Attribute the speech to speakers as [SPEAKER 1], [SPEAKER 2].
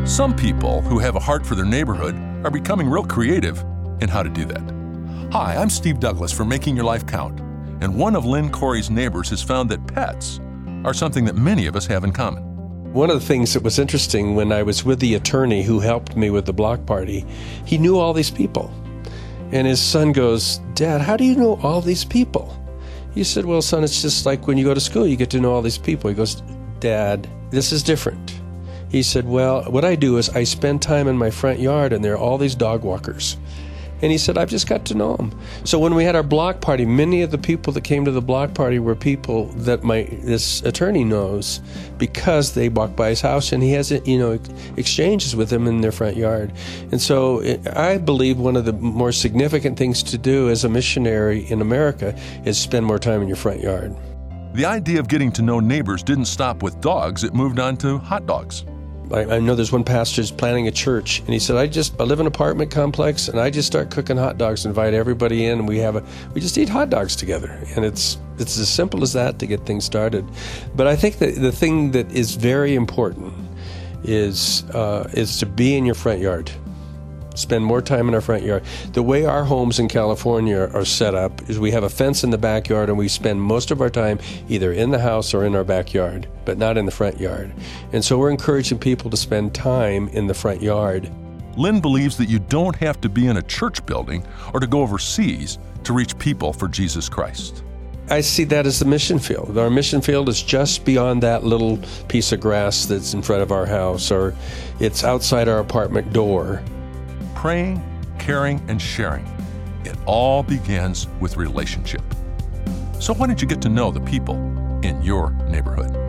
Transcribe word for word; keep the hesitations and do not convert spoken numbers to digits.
[SPEAKER 1] Some people who have a heart for their neighborhood are becoming real creative in how to do that. Hi, I'm Steve Douglas for Making Your Life Count, and one of Lynn Corey's neighbors has found that pets are something that many of us have in common.
[SPEAKER 2] One of the things that was interesting when I was with the attorney who helped me with the block party, he knew all these people. And his son goes, "Dad, how do you know all these people?" He said, "Well, son, it's just like when you go to school, you get to know all these people." He goes, "Dad, this is different." He said, "Well, what I do is I spend time in my front yard and there are all these dog walkers." And he said, "I've just got to know them." So when we had our block party, many of the people that came to the block party were people that my this attorney knows because they walk by his house and he has, you know, exchanges with them in their front yard. And so I believe one of the more significant things to do as a missionary in America is spend more time in your front yard.
[SPEAKER 1] The idea of getting to know neighbors didn't stop with dogs. It moved on to hot dogs.
[SPEAKER 2] I, I know there's one pastor who's planning a church, and he said, I just I live in an apartment complex, and I just start cooking hot dogs, invite everybody in, and we have a we just eat hot dogs together. And it's it's as simple as that to get things started. But I think that the thing that is very important is uh, is to be in your front yard. Spend more time in our front yard. The way our homes in California are set up is we have a fence in the backyard and we spend most of our time either in the house or in our backyard, but not in the front yard. And so we're encouraging people to spend time in the front yard.
[SPEAKER 1] Lynn believes that you don't have to be in a church building or to go overseas to reach people for Jesus Christ.
[SPEAKER 2] I see that as the mission field. Our mission field is just beyond that little piece of grass that's in front of our house, or it's outside our apartment door.
[SPEAKER 1] Praying, caring, and sharing. It all begins with relationship. So why don't you get to know the people in your neighborhood?